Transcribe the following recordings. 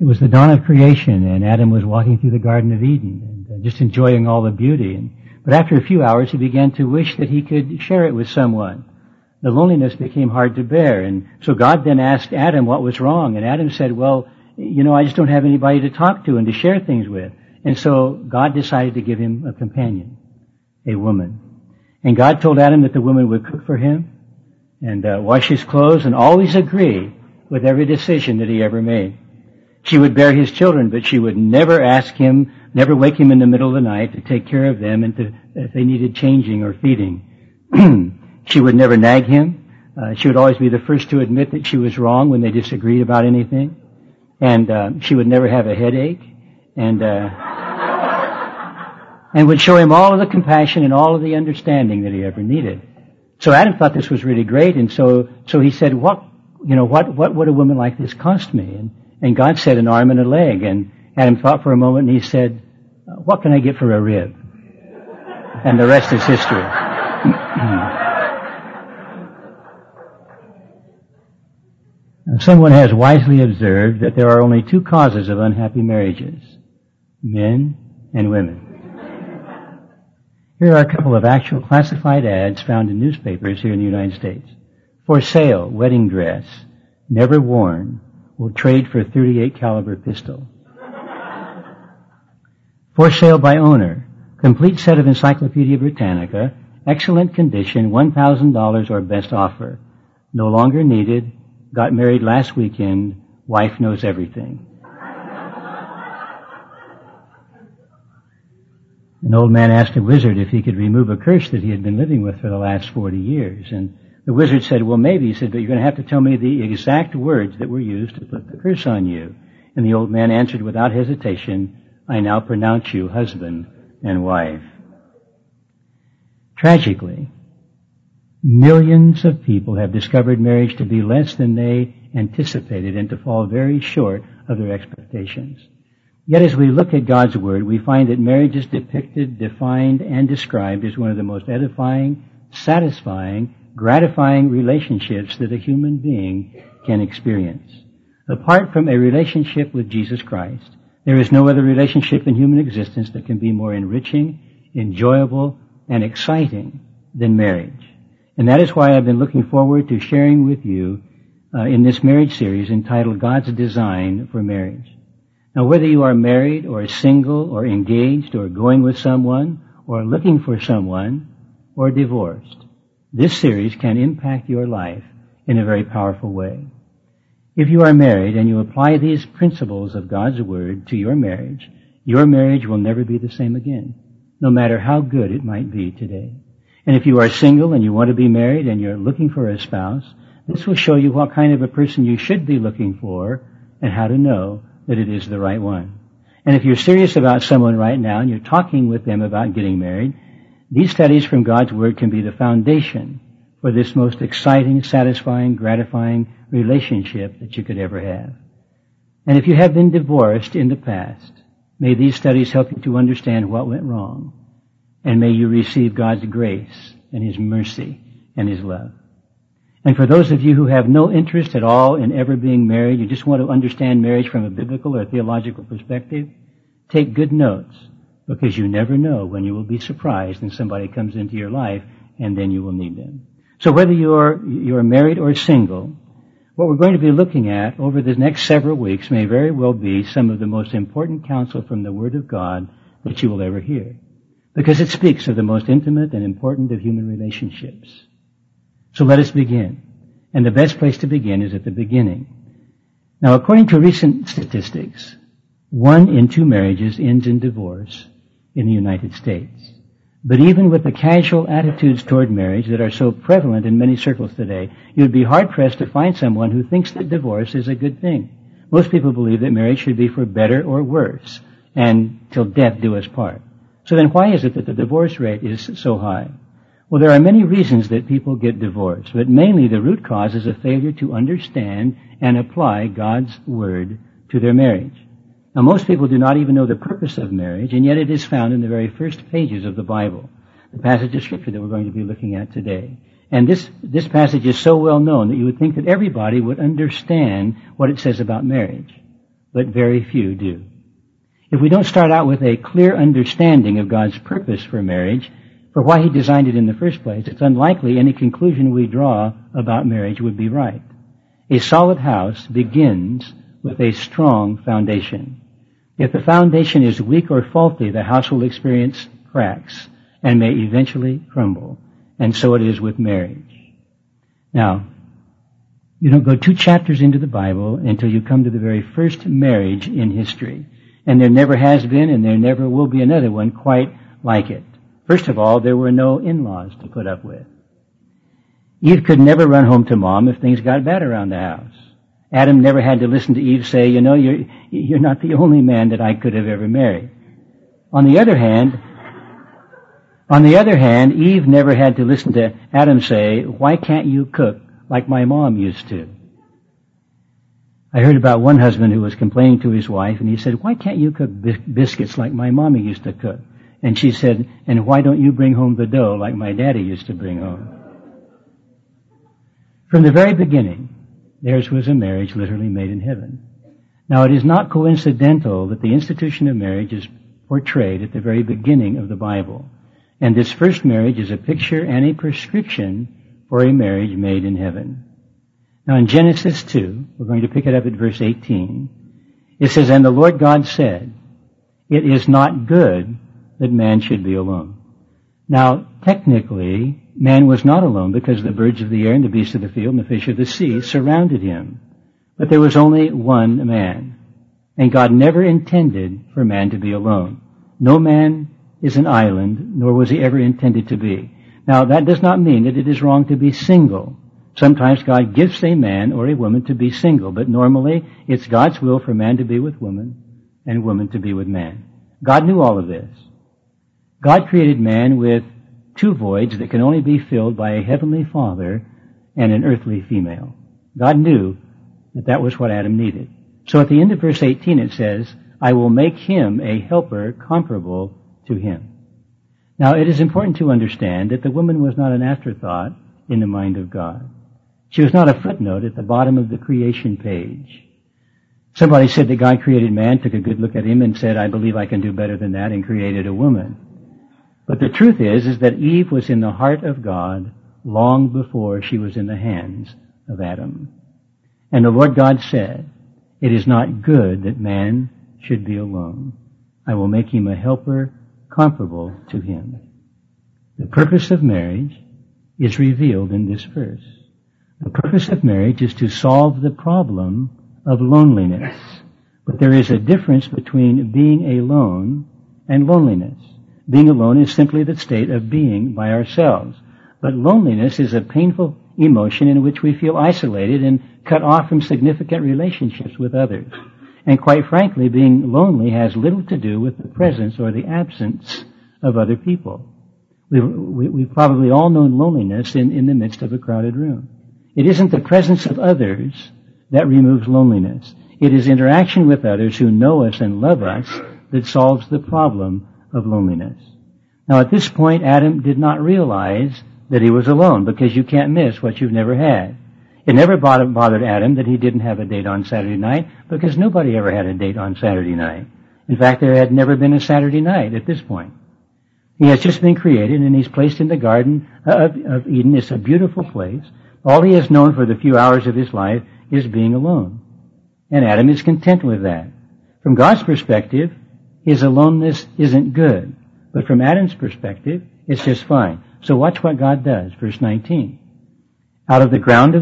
It was the dawn of creation, and Adam was walking through the Garden of Eden and just enjoying all the beauty. But after a few hours, he began to wish that he could share it with someone. The loneliness became hard to bear, and so God then asked Adam what was wrong, and Adam said, well, I just don't have anybody to talk to and to share things with. And so God decided to give him a companion, a woman. And God told Adam that the woman would cook for him and wash his clothes and always agree with every decision that he ever made. She would bear his children, but she would never ask him, never wake him in the middle of the night to take care of them and if they needed changing or feeding. She would never nag him. She would always be the first to admit that she was wrong when they disagreed about anything. And she would never have a headache. And would show him all of the compassion and all of the understanding that he ever needed. So Adam thought this was really great, and so he said, what would a woman like this cost me? And God said, an arm and a leg. And Adam thought for a moment, and he said, what can I get for a rib? And the rest is history. Someone has wisely observed that there are only two causes of unhappy marriages, men and women. Here are a couple of actual classified ads found in newspapers here in the United States. For sale, wedding dress, never worn, will trade for 38 caliber pistol. For sale by owner, complete set of Encyclopedia Britannica, excellent condition, $1,000 or best offer. No longer needed. Got married last weekend. Wife knows everything. An old man asked a wizard if he could remove a curse that he had been living with for the last 40 years. And the wizard said, well, maybe. He said, but you're going to have to tell me the exact words that were used to put the curse on you. And the old man answered without hesitation, I now pronounce you husband and wife. Tragically, millions of people have discovered marriage to be less than they anticipated and to fall very short of their expectations. Yet as we look at God's Word, we find that marriage is depicted, defined, and described as one of the most edifying, satisfying, gratifying relationships that a human being can experience. Apart from a relationship with Jesus Christ, there is no other relationship in human existence that can be more enriching, enjoyable, and exciting than marriage. And that is why I've been looking forward to sharing with you in this marriage series entitled God's Design for Marriage. Now, whether you are married or single or engaged or going with someone or looking for someone or divorced, this series can impact your life in a very powerful way. If you are married and you apply these principles of God's Word to your marriage will never be the same again, no matter how good it might be today. And if you are single and you want to be married and you're looking for a spouse, this will show you what kind of a person you should be looking for and how to know that it is the right one. And if you're serious about someone right now and you're talking with them about getting married, these studies from God's Word can be the foundation for this most exciting, satisfying, gratifying relationship that you could ever have. And if you have been divorced in the past, may these studies help you to understand what went wrong. And may you receive God's grace and His mercy and His love. And for those of you who have no interest at all in ever being married, you just want to understand marriage from a biblical or theological perspective, take good notes, because you never know when you will be surprised and somebody comes into your life and then you will need them. So whether you're married or single, what we're going to be looking at over the next several weeks may very well be some of the most important counsel from the Word of God that you will ever hear, because it speaks of the most intimate and important of human relationships. So let us begin. And the best place to begin is at the beginning. Now, according to recent statistics, 1 in 2 marriages ends in divorce in the United States. But even with the casual attitudes toward marriage that are so prevalent in many circles today, you would be hard-pressed to find someone who thinks that divorce is a good thing. Most people believe that marriage should be for better or worse, and till death do us part. So then why is it that the divorce rate is so high? Well, there are many reasons that people get divorced, but mainly the root cause is a failure to understand and apply God's Word to their marriage. Now, most people do not even know the purpose of marriage, and yet it is found in the very first pages of the Bible, the passage of Scripture that we're going to be looking at today. And this passage is so well known that you would think that everybody would understand what it says about marriage. but very few do. If we don't start out with a clear understanding of God's purpose for marriage, for why He designed it in the first place, it's unlikely any conclusion we draw about marriage would be right. A solid house begins with a strong foundation. If the foundation is weak or faulty, the house will experience cracks and may eventually crumble. And so it is with marriage. Now, you don't go 2 chapters into the Bible until you come to the very first marriage in history. And there never has been and there never will be another one quite like it. First of all, there were no in-laws to put up with. Eve could never run home to Mom if things got bad around the house. Adam never had to listen to Eve say, you know, you're not the only man that I could have ever married. On the other hand, Eve never had to listen to Adam say, why can't you cook like my mom used to? I heard about one husband who was complaining to his wife, and he said, why can't you cook biscuits like my mommy used to cook? And she said, and why don't you bring home the dough like my daddy used to bring home? From the very beginning, theirs was a marriage literally made in heaven. Now, it is not coincidental that the institution of marriage is portrayed at the very beginning of the Bible. And this first marriage is a picture and a prescription for a marriage made in heaven. Now, in Genesis 2, we're going to pick it up at verse 18. It says, and the Lord God said, it is not good that man should be alone. Now, technically, man was not alone because the birds of the air and the beasts of the field and the fish of the sea surrounded him. But there was only one man. And God never intended for man to be alone. No man is an island, nor was he ever intended to be. Now, that does not mean that it is wrong to be single. Sometimes God gifts a man or a woman to be single, but normally it's God's will for man to be with woman and woman to be with man. God knew all of this. God created man with 2 voids that can only be filled by a heavenly father and an earthly female. God knew that that was what Adam needed. So at the end of verse 18 it says, I will make him a helper comparable to him. Now it is important to understand that the woman was not an afterthought in the mind of God. She was not a footnote at the bottom of the creation page. Somebody said that God created man, took a good look at him and said, I believe I can do better than that, and created a woman. But the truth is that Eve was in the heart of God long before she was in the hands of Adam. And the Lord God said, it is not good that man should be alone. I will make him a helper comparable to him. The purpose of marriage is revealed in this verse. The purpose of marriage is to solve the problem of loneliness. But there is a difference between being alone and loneliness. Being alone is simply the state of being by ourselves. But loneliness is a painful emotion in which we feel isolated and cut off from significant relationships with others. And quite frankly, being lonely has little to do with the presence or the absence of other people. We've probably all known loneliness in the midst of a crowded room. It isn't the presence of others that removes loneliness. It is interaction with others who know us and love us that solves the problem of loneliness. Now at this point, Adam did not realize that he was alone, because you can't miss what you've never had. It never bothered Adam that he didn't have a date on Saturday night, because nobody ever had a date on Saturday night. In fact, there had never been a Saturday night at this point. He has just been created, and he's placed in the Garden of Eden. It's a beautiful place. All he has known for the few hours of his life is being alone. And Adam is content with that. From God's perspective, his aloneness isn't good. But from Adam's perspective, it's just fine. So watch what God does. Verse 19. Out of the ground,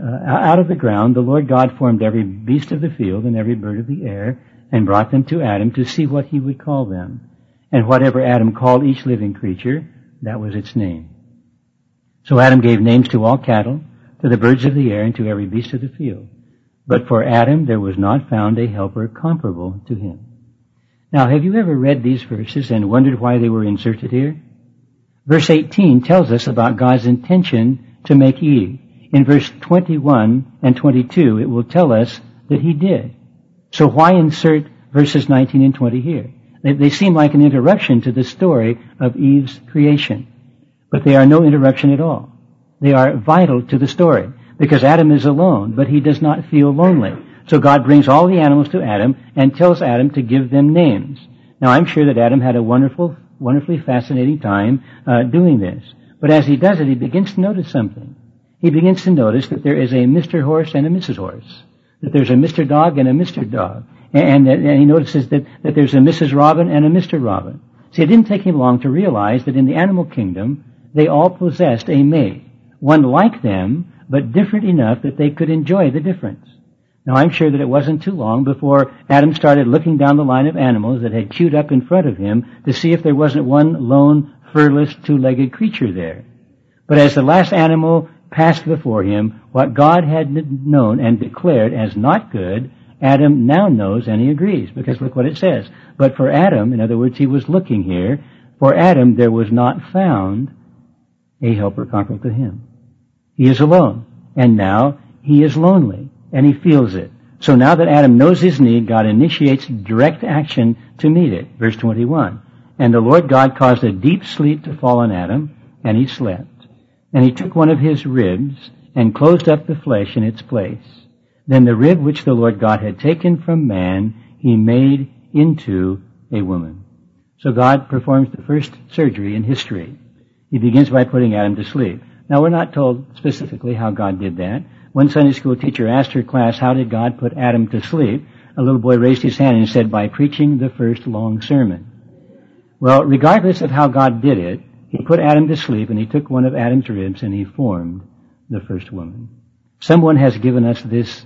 the Lord God formed every beast of the field and every bird of the air, and brought them to Adam to see what he would call them. And whatever Adam called each living creature, that was its name. So Adam gave names to all cattle, to the birds of the air, and to every beast of the field. But for Adam there was not found a helper comparable to him. Now, have you ever read these verses and wondered why they were inserted here? Verse 18 tells us about God's intention to make Eve. In verse 21 and 22, it will tell us that he did. So why insert verses 19 and 20 here? They seem like an interruption to the story of Eve's creation. But they are no interruption at all. They are vital to the story, because Adam is alone, but he does not feel lonely. So God brings all the animals to Adam and tells Adam to give them names. Now I'm sure that Adam had a wonderfully fascinating time doing this. But as he does it, he begins to notice something. He begins to notice that there is a Mr. Horse and a Mrs. Horse. That there's a Mr. Dog and a Mr. Dog. And he notices that there's a Mrs. Robin and a Mr. Robin. See, it didn't take him long to realize that in the animal kingdom, they all possessed a mate. One like them, but different enough that they could enjoy the difference. Now, I'm sure that it wasn't too long before Adam started looking down the line of animals that had queued up in front of him to see if there wasn't one lone, furless, two-legged creature there. But as the last animal passed before him, what God had known and declared as not good, Adam now knows and he agrees, because look what it says. But for Adam, in other words, he was looking here, for Adam there was not found a helper comparable to him. He is alone, and now he is lonely, and he feels it. So now that Adam knows his need, God initiates direct action to meet it. Verse 21. And the Lord God caused a deep sleep to fall on Adam, and he slept. And he took one of his ribs and closed up the flesh in its place. Then the rib which the Lord God had taken from man, he made into a woman. So God performs the first surgery in history. He begins by putting Adam to sleep. Now we're not told specifically how God did that. One Sunday school teacher asked her class, how did God put Adam to sleep? A little boy raised his hand and said, by preaching the first long sermon. Well, regardless of how God did it, he put Adam to sleep and he took one of Adam's ribs and he formed the first woman. Someone has given us this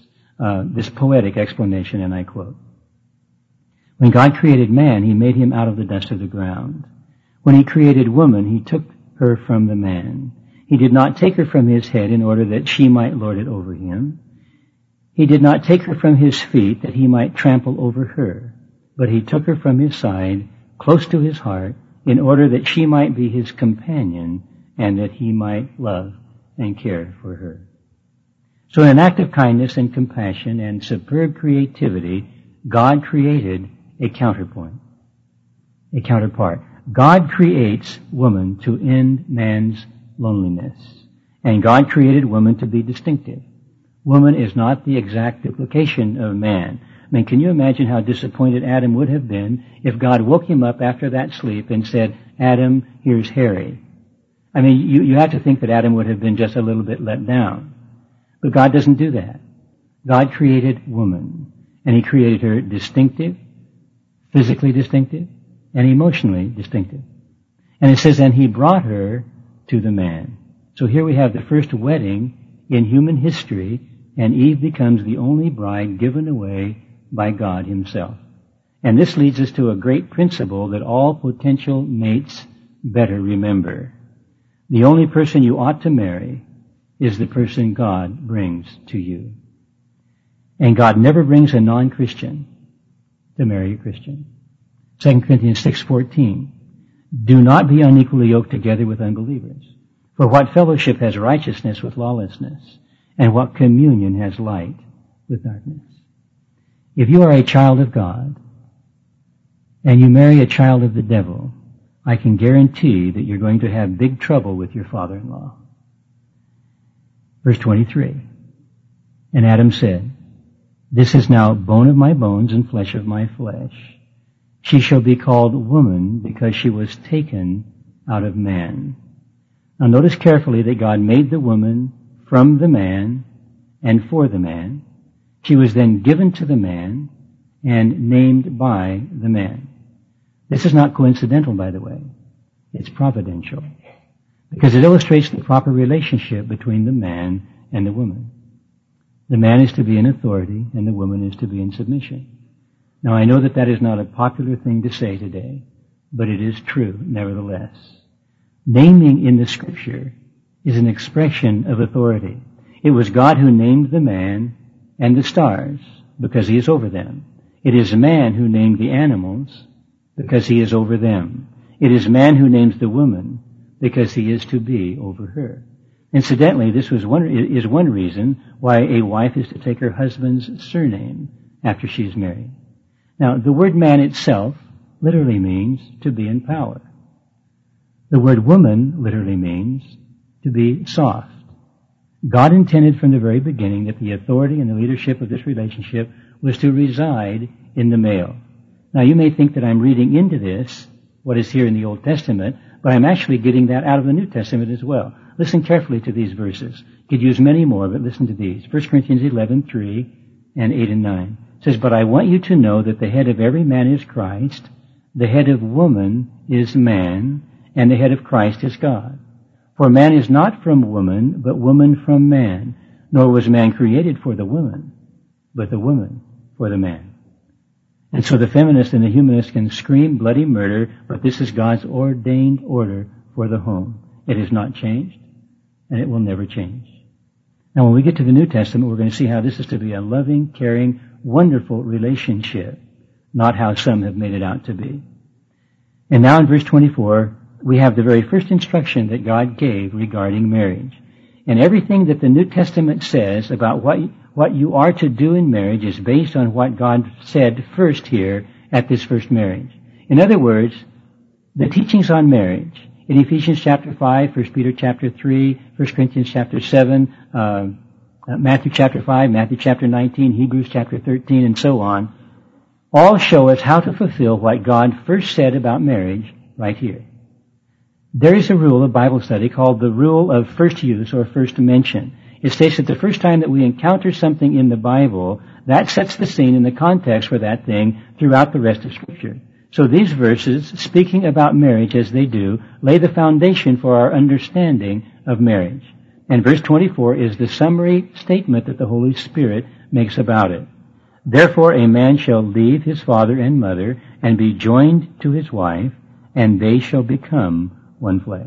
poetic explanation, and I quote, when God created man, he made him out of the dust of the ground. When he created woman, he took her from the man. He did not take her from his head in order that she might lord it over him. He did not take her from his feet that he might trample over her, but he took her from his side, close to his heart, in order that she might be his companion and that he might love and care for her. So in an act of kindness and compassion and superb creativity, God created a counterpoint, a counterpart. God creates woman to end man's loneliness. And God created woman to be distinctive. Woman is not the exact duplication of man. I mean, can you imagine how disappointed Adam would have been if God woke him up after that sleep and said, Adam, here's Harry. I mean, you have to think that Adam would have been just a little bit let down. But God doesn't do that. God created woman, and he created her distinctive, physically distinctive, and emotionally distinctive. And it says, and he brought her to the man. So here we have the first wedding in human history, and Eve becomes the only bride given away by God himself. And this leads us to a great principle that all potential mates better remember. The only person you ought to marry is the person God brings to you. And God never brings a non-Christian to marry a Christian. 2 Corinthians 6:14. Do not be unequally yoked together with unbelievers. For what fellowship has righteousness with lawlessness? And what communion has light with darkness? If you are a child of God, and you marry a child of the devil, I can guarantee that you're going to have big trouble with your father-in-law. Verse 23. And Adam said, this is now bone of my bones and flesh of my flesh. She shall be called woman because she was taken out of man. Now notice carefully that God made the woman from the man and for the man. She was then given to the man and named by the man. This is not coincidental, by the way. It's providential. Because it illustrates the proper relationship between the man and the woman. The man is to be in authority and the woman is to be in submission. Now I know that that is not a popular thing to say today, but it is true nevertheless. Naming in the Scripture is an expression of authority. It was God who named the man and the stars because he is over them. It is man who named the animals because he is over them. It is man who names the woman because he is to be over her. Incidentally, this is one reason why a wife is to take her husband's surname after she's married. Now, the word man itself literally means to be in power. The word woman literally means to be soft. God intended from the very beginning that the authority and the leadership of this relationship was to reside in the male. Now, you may think that I'm reading into this what is here in the Old Testament, but I'm actually getting that out of the New Testament as well. Listen carefully to these verses. Could use many more, but listen to these. 1 Corinthians 11:3 and 8 and 9. It says, "But I want you to know that the head of every man is Christ, the head of woman is man, and the head of Christ is God. For man is not from woman, but woman from man. Nor was man created for the woman, but the woman for the man." And so the feminist and the humanist can scream bloody murder, but this is God's ordained order for the home. It has not changed, and it will never change. Now, when we get to the New Testament, we're going to see how this is to be a loving, caring, wonderful relationship, not how some have made it out to be. And now in verse 24, we have the very first instruction that God gave regarding marriage. And everything that the New Testament says about what you are to do in marriage is based on what God said first here at this first marriage. In other words, the teachings on marriage in Ephesians chapter 5, 1 Peter chapter 3, 1 Corinthians chapter 7, Matthew chapter 5, Matthew chapter 19, Hebrews chapter 13, and so on, all show us how to fulfill what God first said about marriage right here. There is a rule of Bible study called the rule of first use or first mention. It states that the first time that we encounter something in the Bible, that sets the scene in the context for that thing throughout the rest of Scripture. So these verses, speaking about marriage as they do, lay the foundation for our understanding of marriage. And verse 24 is the summary statement that the Holy Spirit makes about it. "Therefore a man shall leave his father and mother and be joined to his wife, and they shall become one flesh."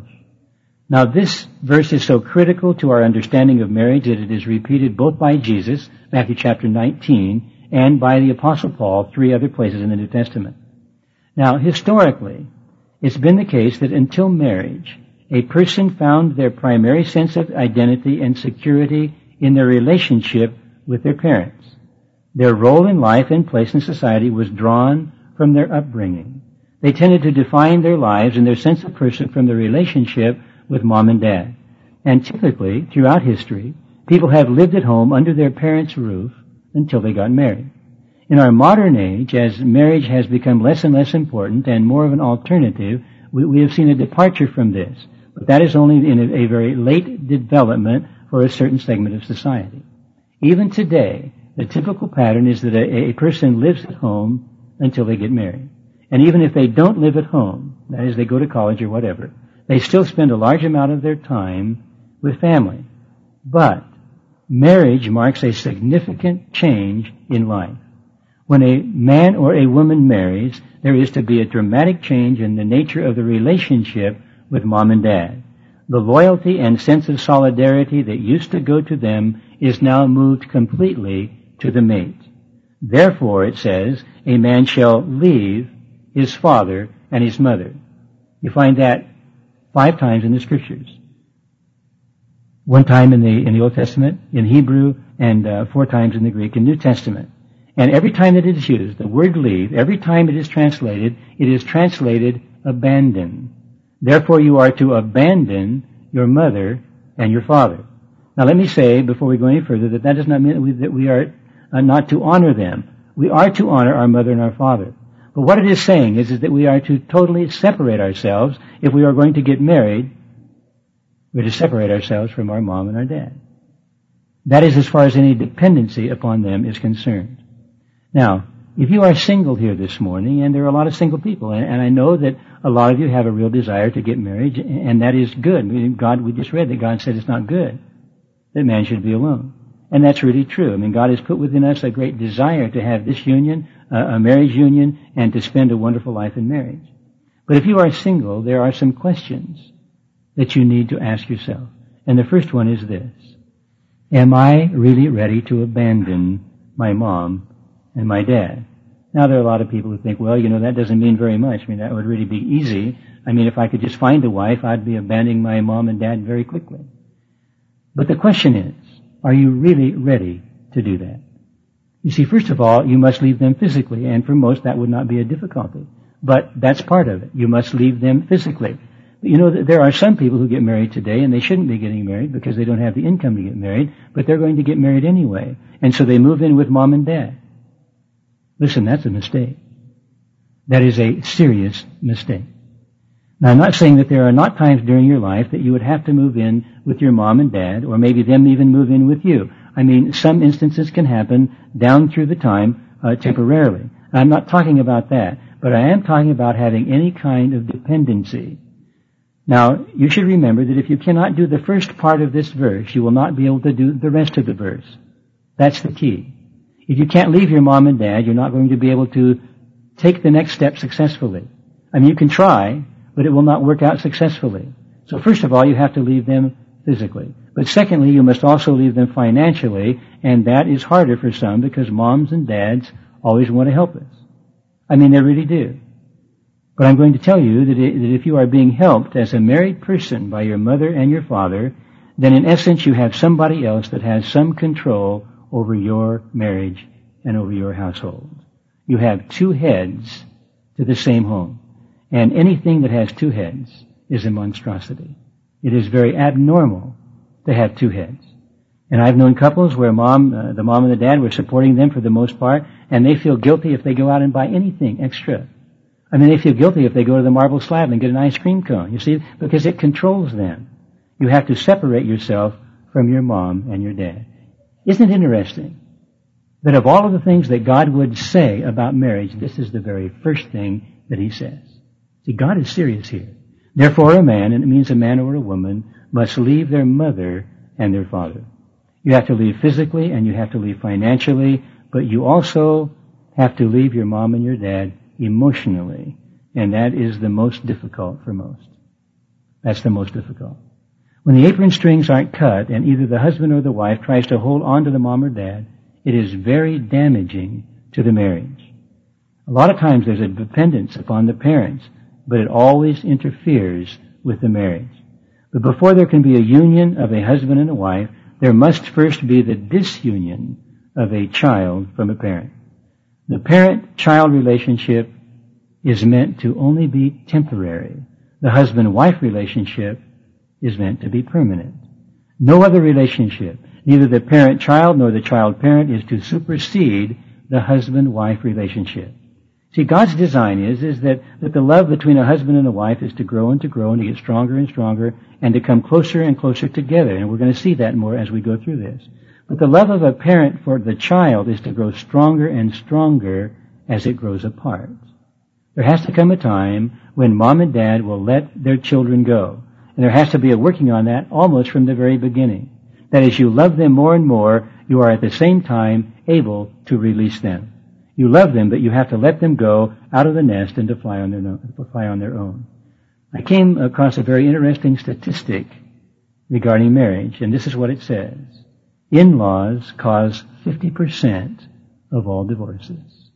Now this verse is so critical to our understanding of marriage that it is repeated both by Jesus, Matthew chapter 19, and by the Apostle Paul, 3 other places in the New Testament. Now historically, it's been the case that until marriage, a person found their primary sense of identity and security in their relationship with their parents. Their role in life and place in society was drawn from their upbringing. They tended to define their lives and their sense of person from their relationship with mom and dad. And typically, throughout history, people have lived at home under their parents' roof until they got married. In our modern age, as marriage has become less and less important and more of an alternative, we have seen a departure from this. But that is only in a very late development for a certain segment of society. Even today, the typical pattern is that a person lives at home until they get married. And even if they don't live at home, that is, they go to college or whatever, they still spend a large amount of their time with family. But marriage marks a significant change in life. When a man or a woman marries, there is to be a dramatic change in the nature of the relationship with mom and dad. The loyalty and sense of solidarity that used to go to them is now moved completely to the mate. Therefore, it says, a man shall leave his father and his mother. You find that 5 times in the Scriptures. 1 time in the Old Testament, in Hebrew, and 4 times in the Greek and New Testament. And every time that it is used, the word leave, every time it is translated abandon. Therefore, you are to abandon your mother and your father. Now, let me say, before we go any further, that does not mean that we are not to honor them. We are to honor our mother and our father. But what it is saying is that we are to totally separate ourselves. If we are going to get married, we're to separate ourselves from our mom and our dad. That is as far as any dependency upon them is concerned. Now, if you are single here this morning, and there are a lot of single people, and I know that a lot of you have a real desire to get married, and that is good. We just read that God said it's not good that man should be alone. And that's really true. I mean, God has put within us a great desire to have this union, a marriage union, and to spend a wonderful life in marriage. But if you are single, there are some questions that you need to ask yourself. And the first one is this: am I really ready to abandon my mom and my dad? Now, there are a lot of people who think, well, that doesn't mean very much. I mean, that would really be easy. I mean, if I could just find a wife, I'd be abandoning my mom and dad very quickly. But the question is, are you really ready to do that? You see, first of all, you must leave them physically, and for most that would not be a difficulty. But that's part of it. You must leave them physically. You know, there are some people who get married today, and they shouldn't be getting married because they don't have the income to get married, but they're going to get married anyway. And so they move in with mom and dad. Listen, that's a mistake. That is a serious mistake. Now, I'm not saying that there are not times during your life that you would have to move in with your mom and dad, or maybe them even move in with you. I mean, some instances can happen down through the time temporarily. I'm not talking about that, but I am talking about having any kind of dependency. Now, you should remember that if you cannot do the first part of this verse, you will not be able to do the rest of the verse. That's the key. If you can't leave your mom and dad, you're not going to be able to take the next step successfully. I mean, you can try, but it will not work out successfully. So first of all, you have to leave them physically. But secondly, you must also leave them financially, and that is harder for some because moms and dads always want to help us. I mean, they really do. But I'm going to tell you that if you are being helped as a married person by your mother and your father, then in essence you have somebody else that has some control over your marriage and over your household. You have two heads to the same home. And anything that has two heads is a monstrosity. It is very abnormal to have two heads. And I've known couples where the mom and the dad were supporting them for the most part, and they feel guilty if they go out and buy anything extra. I mean, they feel guilty if they go to the Marble Slab and get an ice cream cone, you see, because it controls them. You have to separate yourself from your mom and your dad. Isn't it interesting that of all of the things that God would say about marriage, this is the very first thing that He says? See, God is serious here. Therefore, a man, and it means a man or a woman, must leave their mother and their father. You have to leave physically and you have to leave financially, but you also have to leave your mom and your dad emotionally. And that is the most difficult for most. That's the most difficult. When the apron strings aren't cut and either the husband or the wife tries to hold on to the mom or dad, it is very damaging to the marriage. A lot of times there's a dependence upon the parents, but it always interferes with the marriage. But before there can be a union of a husband and a wife, there must first be the disunion of a child from a parent. The parent-child relationship is meant to only be temporary. The husband-wife relationship is meant to be permanent. No other relationship, neither the parent-child nor the child-parent, is to supersede the husband-wife relationship. See, God's design is that the love between a husband and a wife is to grow and to get stronger and stronger, and to come closer and closer together. And we're going to see that more as we go through this. But the love of a parent for the child is to grow stronger and stronger as it grows apart. There has to come a time when mom and dad will let their children go. And there has to be a working on that almost from the very beginning. That as you love them more and more, you are at the same time able to release them. You love them, but you have to let them go out of the nest and to fly on their own. I came across a very interesting statistic regarding marriage, and this is what it says. In-laws cause 50% of all divorces.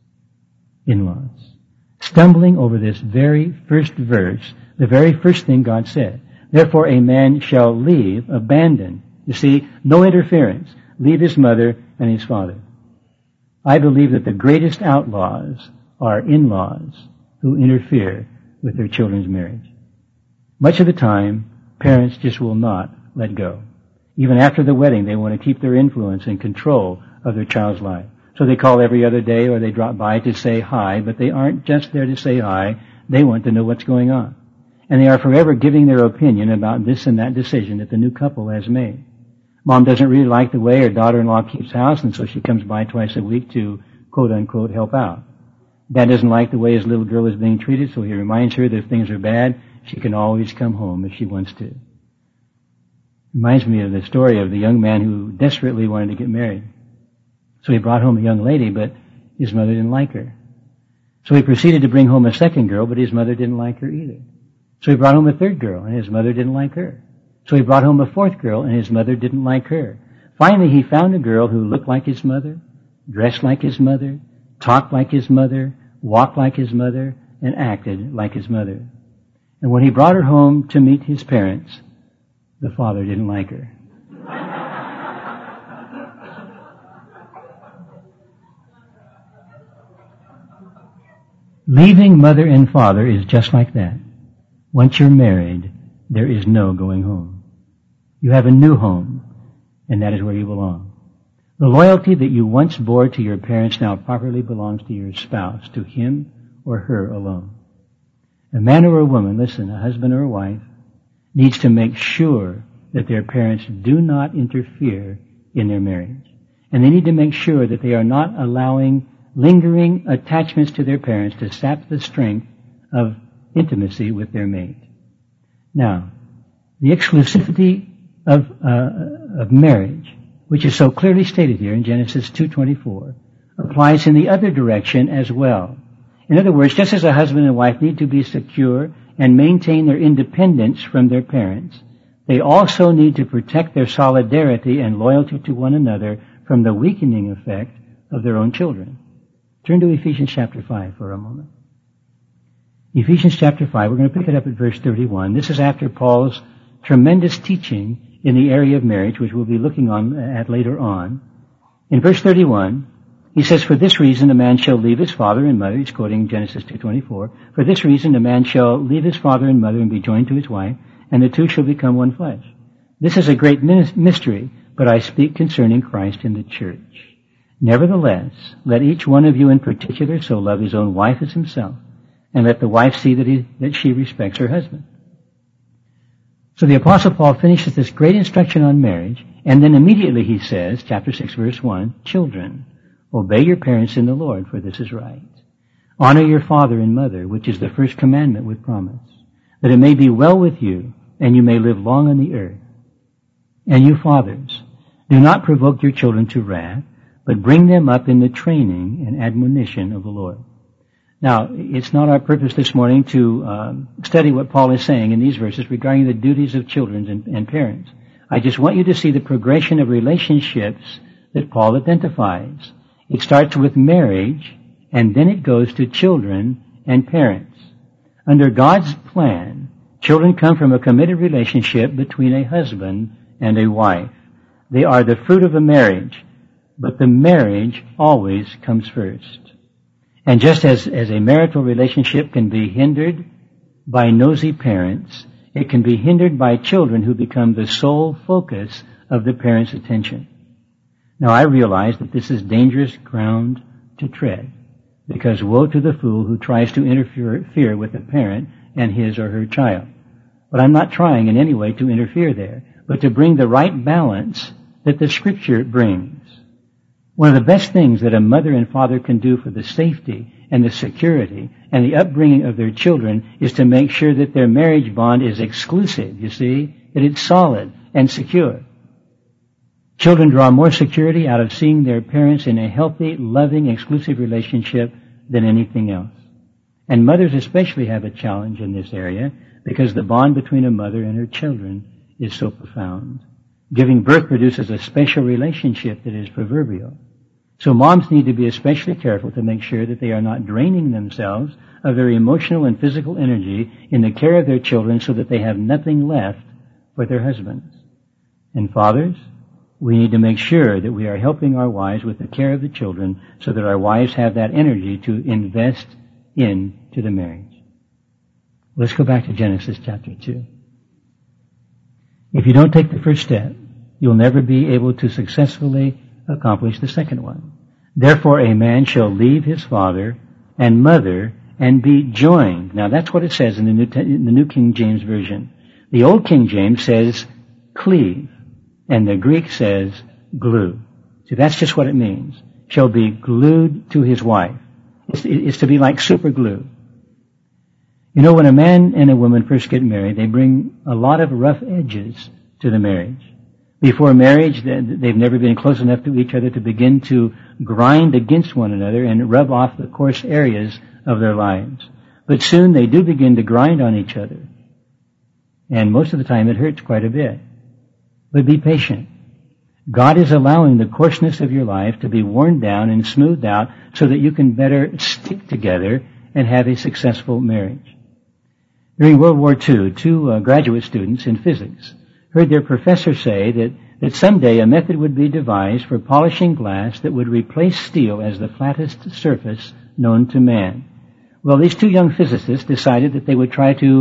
In-laws. Stumbling over this very first verse, the very first thing God said. Therefore a man shall abandon. You see, no interference. Leave his mother and his father. I believe that the greatest outlaws are in-laws who interfere with their children's marriage. Much of the time, parents just will not let go. Even after the wedding, they want to keep their influence and control of their child's life. So they call every other day or they drop by to say hi, but they aren't just there to say hi. They want to know what's going on. And they are forever giving their opinion about this and that decision that the new couple has made. Mom doesn't really like the way her daughter-in-law keeps house, and so she comes by twice a week to, quote-unquote, help out. Dad doesn't like the way his little girl is being treated, so he reminds her that if things are bad, she can always come home if she wants to. Reminds me of the story of the young man who desperately wanted to get married. So he brought home a young lady, but his mother didn't like her. So he proceeded to bring home a second girl, but his mother didn't like her either. So he brought home a third girl, and his mother didn't like her. So he brought home a fourth girl, and his mother didn't like her. Finally, he found a girl who looked like his mother, dressed like his mother, talked like his mother, walked like his mother, and acted like his mother. And when he brought her home to meet his parents, the father didn't like her. Leaving mother and father is just like that. Once you're married, there is no going home. You have a new home, and that is where you belong. The loyalty that you once bore to your parents now properly belongs to your spouse, to him or her alone. A man or a woman, listen, a husband or a wife, needs to make sure that their parents do not interfere in their marriage. And they need to make sure that they are not allowing lingering attachments to their parents to sap the strength of intimacy with their mate. Now, the exclusivity of marriage, which is so clearly stated here in Genesis 2:24, applies in the other direction as well. In other words, just as a husband and wife need to be secure and maintain their independence from their parents, they also need to protect their solidarity and loyalty to one another from the weakening effect of their own children. Turn to Ephesians chapter 5 for a moment. Ephesians chapter 5, we're going to pick it up at verse 31. This is after Paul's tremendous teaching in the area of marriage, which we'll be looking at later on. In verse 31, he says, "For this reason a man shall leave his father and mother," he's quoting Genesis 2:24, "For this reason a man shall leave his father and mother and be joined to his wife, and the two shall become one flesh. This is a great mystery, but I speak concerning Christ and the church. Nevertheless, let each one of you in particular so love his own wife as himself, and let the wife see that she respects her husband." So the Apostle Paul finishes this great instruction on marriage, and then immediately he says, chapter 6, verse 1, "Children, obey your parents in the Lord, for this is right. Honor your father and mother, which is the first commandment with promise, that it may be well with you, and you may live long on the earth. And you fathers, do not provoke your children to wrath, but bring them up in the training and admonition of the Lord." Now, it's not our purpose this morning to study what Paul is saying in these verses regarding the duties of children and parents. I just want you to see the progression of relationships that Paul identifies. It starts with marriage, and then it goes to children and parents. Under God's plan, children come from a committed relationship between a husband and a wife. They are the fruit of a marriage, but the marriage always comes first. And just as a marital relationship can be hindered by nosy parents, it can be hindered by children who become the sole focus of the parents' attention. Now, I realize that this is dangerous ground to tread, because woe to the fool who tries to interfere with a parent and his or her child. But I'm not trying in any way to interfere there, but to bring the right balance that the Scripture brings. One of the best things that a mother and father can do for the safety and the security and the upbringing of their children is to make sure that their marriage bond is exclusive, you see, that it's solid and secure. Children draw more security out of seeing their parents in a healthy, loving, exclusive relationship than anything else. And mothers especially have a challenge in this area because the bond between a mother and her children is so profound. Giving birth produces a special relationship that is proverbial. So moms need to be especially careful to make sure that they are not draining themselves of their emotional and physical energy in the care of their children so that they have nothing left for their husbands. And fathers, we need to make sure that we are helping our wives with the care of the children so that our wives have that energy to invest into the marriage. Let's go back to Genesis chapter 2. If you don't take the first step, you'll never be able to successfully accomplish the second one. Therefore, a man shall leave his father and mother and be joined. Now, that's what it says in the New King James Version. The Old King James says cleave, and the Greek says glue. So that's just what it means. Shall be glued to his wife. It's to be like super glue. You know, when a man and a woman first get married, they bring a lot of rough edges to the marriage. Before marriage, they've never been close enough to each other to begin to grind against one another and rub off the coarse areas of their lives. But soon they do begin to grind on each other. And most of the time it hurts quite a bit. But be patient. God is allowing the coarseness of your life to be worn down and smoothed out so that you can better stick together and have a successful marriage. During World War II, two graduate students in physics heard their professor say that someday a method would be devised for polishing glass that would replace steel as the flattest surface known to man. Well, these two young physicists decided that they would try to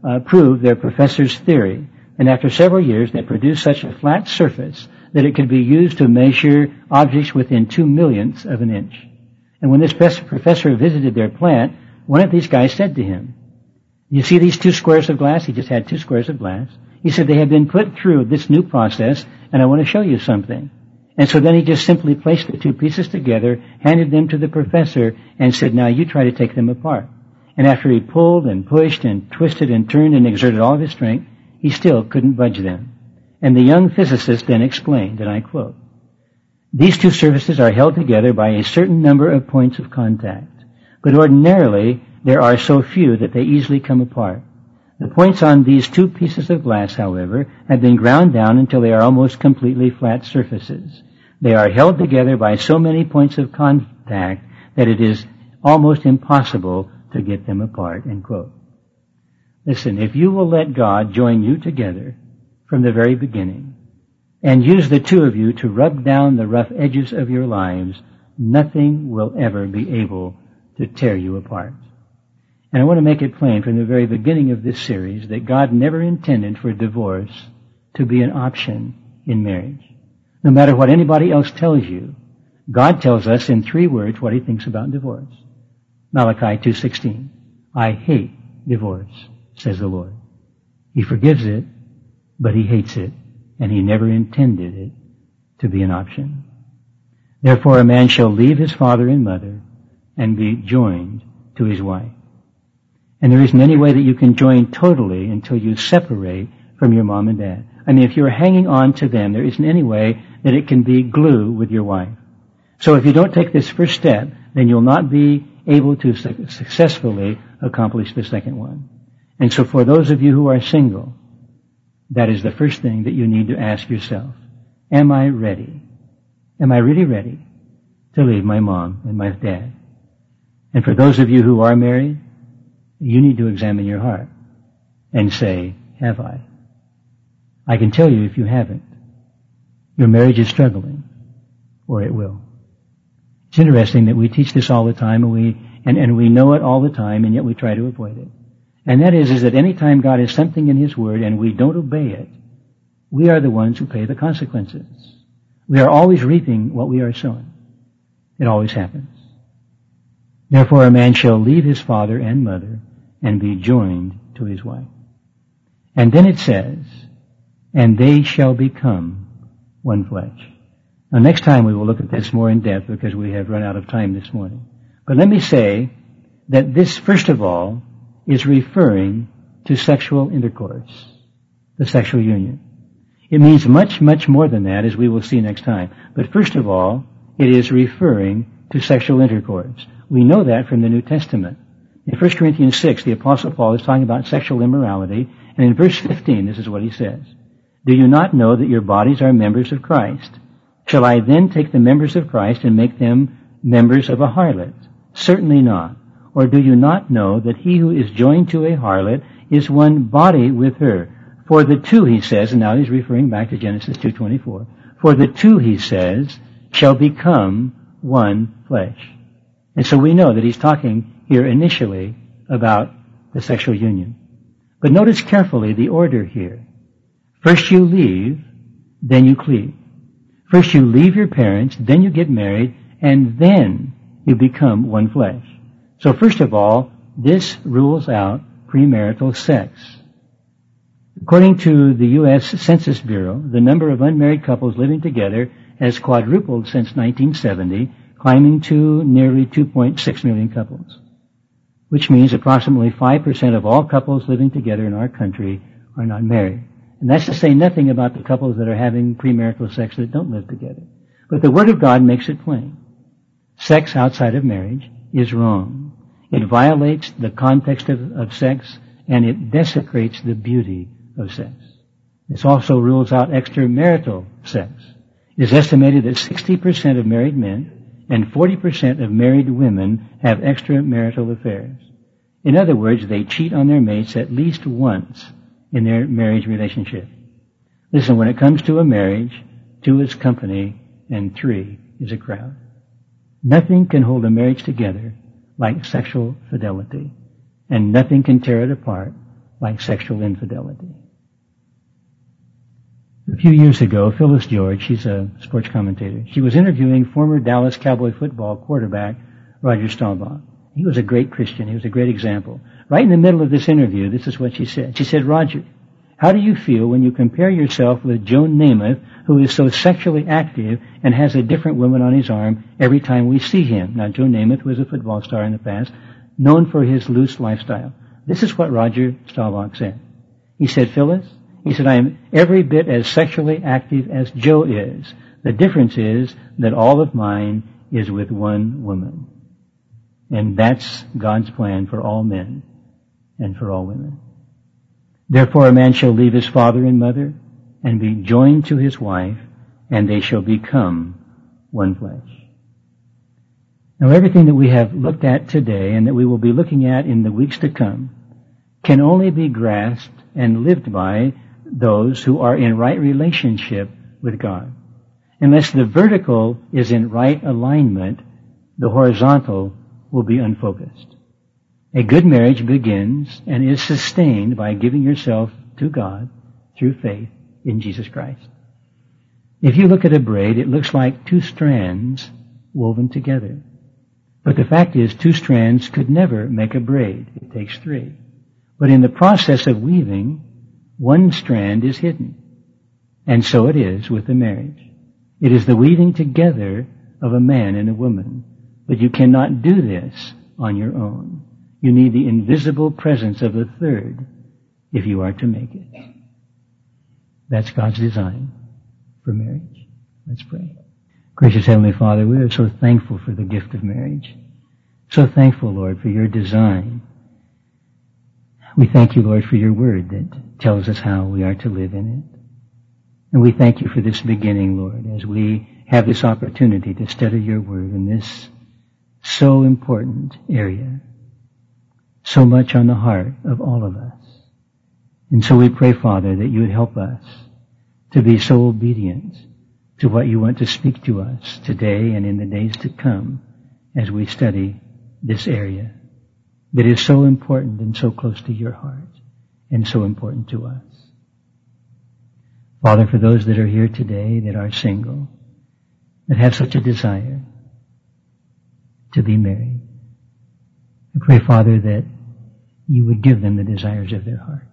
proved their professor's theory. And after several years, they produced such a flat surface that it could be used to measure objects within 2/millionths of an inch. And when this professor visited their plant, one of these guys said to him, "You see these 2 squares of glass?" He just had 2 squares of glass. He said, "They have been put through this new process, and I want to show you something." And so then he just simply placed the 2 pieces together, handed them to the professor, and said, "Now you try to take them apart." And after he pulled and pushed and twisted and turned and exerted all of his strength, he still couldn't budge them. And the young physicist then explained, and I quote, "These 2 surfaces are held together by a certain number of points of contact, but ordinarily there are so few that they easily come apart. The points on these 2 pieces of glass, however, have been ground down until they are almost completely flat surfaces. They are held together by so many points of contact that it is almost impossible to get them apart." End quote. Listen, if you will let God join you together from the very beginning and use the 2 of you to rub down the rough edges of your lives, nothing will ever be able to tear you apart. And I want to make it plain from the very beginning of this series that God never intended for divorce to be an option in marriage. No matter what anybody else tells you, God tells us in 3 words what He thinks about divorce. Malachi 2:16, "I hate divorce, says the Lord." He forgives it, but He hates it, and He never intended it to be an option. "Therefore a man shall leave his father and mother and be joined to his wife." And there isn't any way that you can join totally until you separate from your mom and dad. I mean, if you're hanging on to them, there isn't any way that it can be glue with your wife. So if you don't take this first step, then you'll not be able to successfully accomplish the second one. And so for those of you who are single, that is the first thing that you need to ask yourself. Am I ready? Am I really ready to leave my mom and my dad? And for those of you who are married, you need to examine your heart and say, have I? I can tell you if you haven't, your marriage is struggling, or it will. It's interesting that we teach this all the time, and we know it all the time, and yet we try to avoid it. And that is that any time God has something in His Word and we don't obey it, we are the ones who pay the consequences. We are always reaping what we are sowing. It always happens. Therefore a man shall leave his father and mother and be joined to his wife. And then it says, and they shall become one flesh. Now next time we will look at this more in depth because we have run out of time this morning. But let me say that this, first of all, is referring to sexual intercourse, the sexual union. It means much, much more than that, as we will see next time. But first of all, it is referring to sexual intercourse. We know that from the New Testament. In 1 Corinthians 6, the Apostle Paul is talking about sexual immorality, and in verse 15, this is what he says. Do you not know that your bodies are members of Christ? Shall I then take the members of Christ and make them members of a harlot? Certainly not. Or do you not know that he who is joined to a harlot is one body with her? For the two, he says, and now he's referring back to Genesis 2:24, for the two, he says, shall become one flesh. And so we know that he's talking here initially about the sexual union. But notice carefully the order here. First you leave, then you cleave. First you leave your parents, then you get married, and then you become one flesh. So first of all, this rules out premarital sex. According to the U.S. Census Bureau, the number of unmarried couples living together has quadrupled since 1970, climbing to nearly 2.6 million couples, which means approximately 5% of all couples living together in our country are not married. And that's to say nothing about the couples that are having premarital sex that don't live together. But the Word of God makes it plain. Sex outside of marriage is wrong. It violates the context of sex, and it desecrates the beauty of sex. This also rules out extramarital sex. It is estimated that 60% of married men and 40% of married women have extramarital affairs. In other words, they cheat on their mates at least once in their marriage relationship. Listen, when it comes to a marriage, 2 is company and 3 is a crowd. Nothing can hold a marriage together like sexual fidelity, and nothing can tear it apart like sexual infidelity. A few years ago, Phyllis George, she's a sports commentator, she was interviewing former Dallas Cowboy football quarterback Roger Staubach. He was a great Christian. He was a great example. Right in the middle of this interview, this is what she said. She said, Roger, how do you feel when you compare yourself with Joe Namath, who is so sexually active and has a different woman on his arm every time we see him? Now, Joe Namath was a football star in the past, known for his loose lifestyle. This is what Roger Staubach said. He said, Phyllis, he said, I am every bit as sexually active as Joe is. The difference is that all of mine is with one woman. And that's God's plan for all men and for all women. Therefore a man shall leave his father and mother and be joined to his wife, and they shall become one flesh. Now everything that we have looked at today and that we will be looking at in the weeks to come can only be grasped and lived by those who are in right relationship with God. Unless the vertical is in right alignment, the horizontal will be unfocused. A good marriage begins and is sustained by giving yourself to God through faith in Jesus Christ. If you look at a braid, it looks like two strands woven together. But the fact is, two strands could never make a braid. It takes three. But in the process of weaving, one strand is hidden. And so it is with the marriage. It is the weaving together of a man and a woman. But you cannot do this on your own. You need the invisible presence of a third if you are to make it. That's God's design for marriage. Let's pray. Gracious Heavenly Father, we are so thankful for the gift of marriage. So thankful, Lord, for your design. We thank you, Lord, for your word that tells us how we are to live in it. And we thank you for this beginning, Lord, as we have this opportunity to study your word in this so important area. So much on the heart of all of us. And so we pray, Father, that you would help us to be so obedient to what you want to speak to us today and in the days to come as we study this area that is so important and so close to your heart and so important to us. Father, for those that are here today that are single, that have such a desire to be married, I pray, Father, that you would give them the desires of their heart,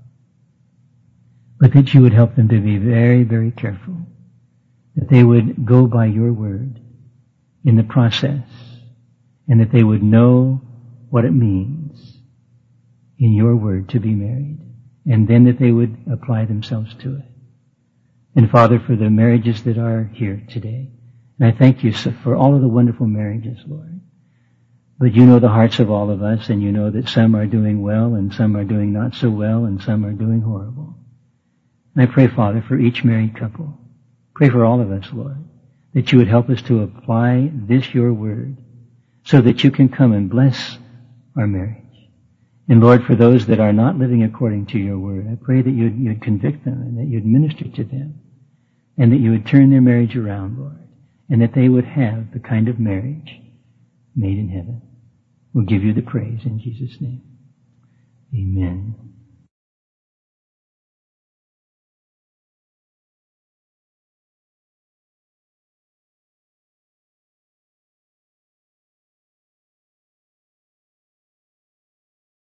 but that you would help them to be very, very careful, that they would go by your word in the process, and that they would know what it means in your word to be married, and then that they would apply themselves to it. And Father, for the marriages that are here today, and I thank you for all of the wonderful marriages, Lord. But you know the hearts of all of us, and you know that some are doing well, and some are doing not so well, and some are doing horrible. And I pray, Father, for each married couple. Pray for all of us, Lord, that you would help us to apply this, your word, so that you can come and bless our marriage. And Lord, for those that are not living according to your word, I pray that you'd convict them and that you'd minister to them and that you would turn their marriage around, Lord, and that they would have the kind of marriage made in heaven. We'll give you the praise in Jesus' name. Amen.